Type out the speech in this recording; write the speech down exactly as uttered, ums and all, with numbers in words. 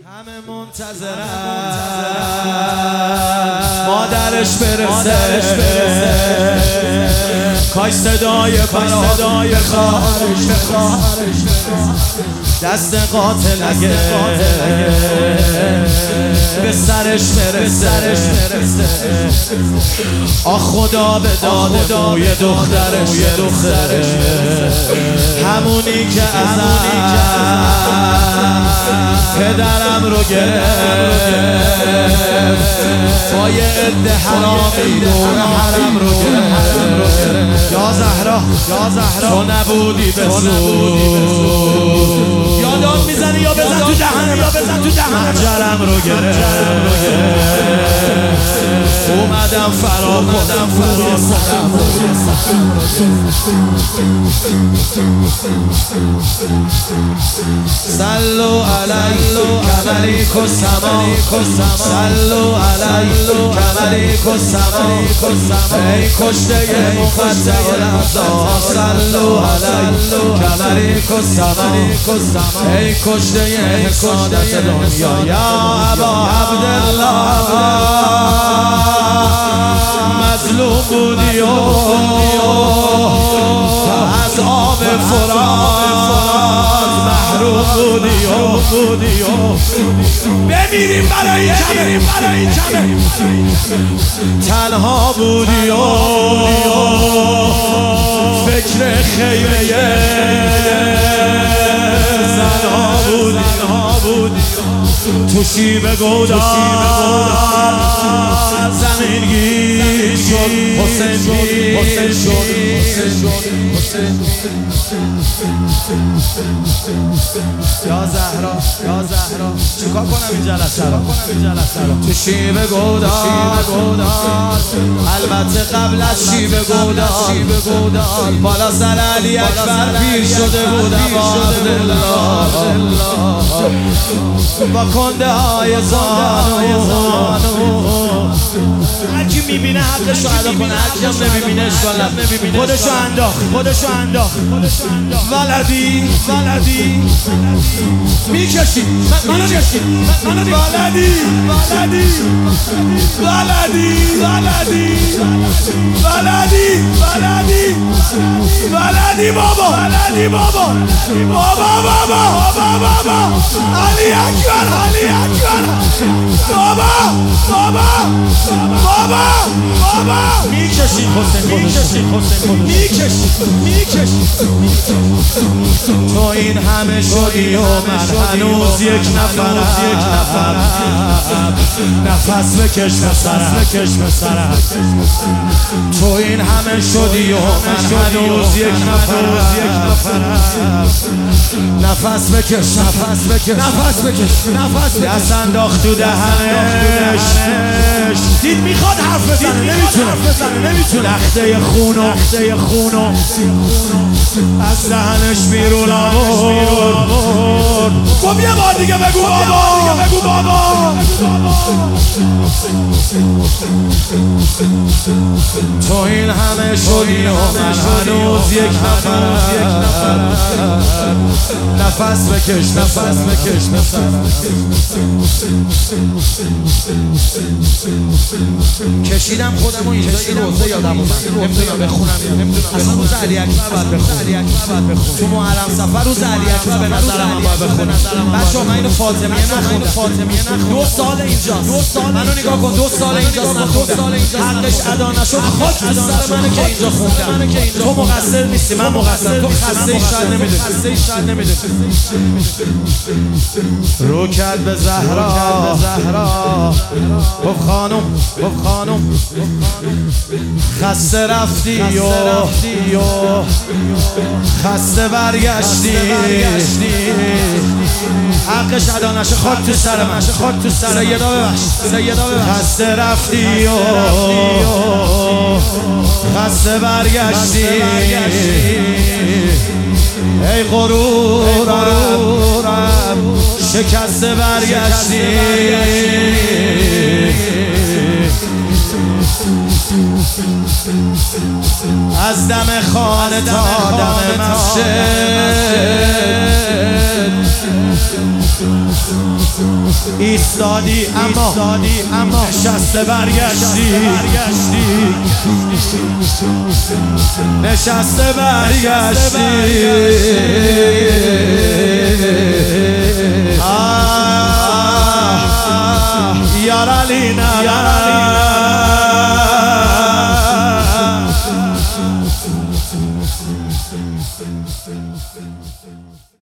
همه منتظرن مادرش برسه کاش صدای صدای خواهرش دست قاتل اگه به سرش برسه آ خدا به داد روی دخترش همونی که ازم پدرم رو گرفت با یه عده حرامی دور حرم رو گرفت یا زهرا تو نبودی به زود یا داد میزنی یا بزن تو دهنم یا بزن تو دهنم محجرم رو گرفت اومدم فرا کنم فرا صلو علی کمری کسما صلو علی کمری کسما ای کشته مقدر الابزار صلو علی کمری کسما ای کشته سعادت دنیا یا ابا عبدالله مظلوم بودی و از آب فرات محروم بودی و بمیریم برای کمه تنها بودی و فکر خیمه زنها بودی تو شیب گودار زمین گیر شد حسین گیر شد یا زهرا یا زهرا چیکار کنم این جلسه رو تو شیب گودار البته قبل از شیب گودار بالا سر علی اکبر پیر شده بودم با کنده های زانو هرکی میبینه حقشو ادا کنه هرکی هم نمیبینه اشکال خودشو انداخت خودشو انداخت ولدی ولدی میکشی منو میکشی ولدی ولدی ولدی ولدی ولدی ولدی ولدی بابا ولدی بابا بابا بابا بابا علی اکبر علی اکبر بابا بابا بابا بابا میکشی حسین میکشی حسین میکشی میکشی تو این همه شدی و من هنوز یک نفرم نفس بکش به سرم تو این همه شدی و من هنوز یک نفرم نفس بکش نفس بکش نفس بکش نفس دست انداخت تو دهنش دید میخواد حرف بزنه نمیتونه نمیتونه لخته خونو لخته خونو از دهنش بیرون آورد گفت یه بار دیگه بگو بابا بگو بابا تو این همه شدی و من هنوز یک نفرم نفس بکش نفس بکش کشیدم خودم و اینجای روزه یادم اومد نمیدونم بخونم اصلا روز علی اکبر باید بخونم تو محرم سفر روز علی اکبر به نظرم هم باید بخونم بچه ها من اینو فاطمیه نخوندم دو سال اینجاست منو نگاه کن دو سال اینجاست نخوندم حقش ادا نشد خاک تو سر منه که اینجا خوندم تو مقصر نیستی من مقصر تو خسته ای شاید نمیدونی رو کرد به زهرا گفت خانم گفت خانم خسته رفتی و خسته برگشتی حقش ادا نشه خاک تو سر من خاک تو سر سیدا ببخش سیدا ببخش خسته رفتی و خسته برگشتی ای غرورم شکسته برگشتی از دم خانه تا دم مسجد ایستادی اما اما نشسته برگشتی نشسته برگشتی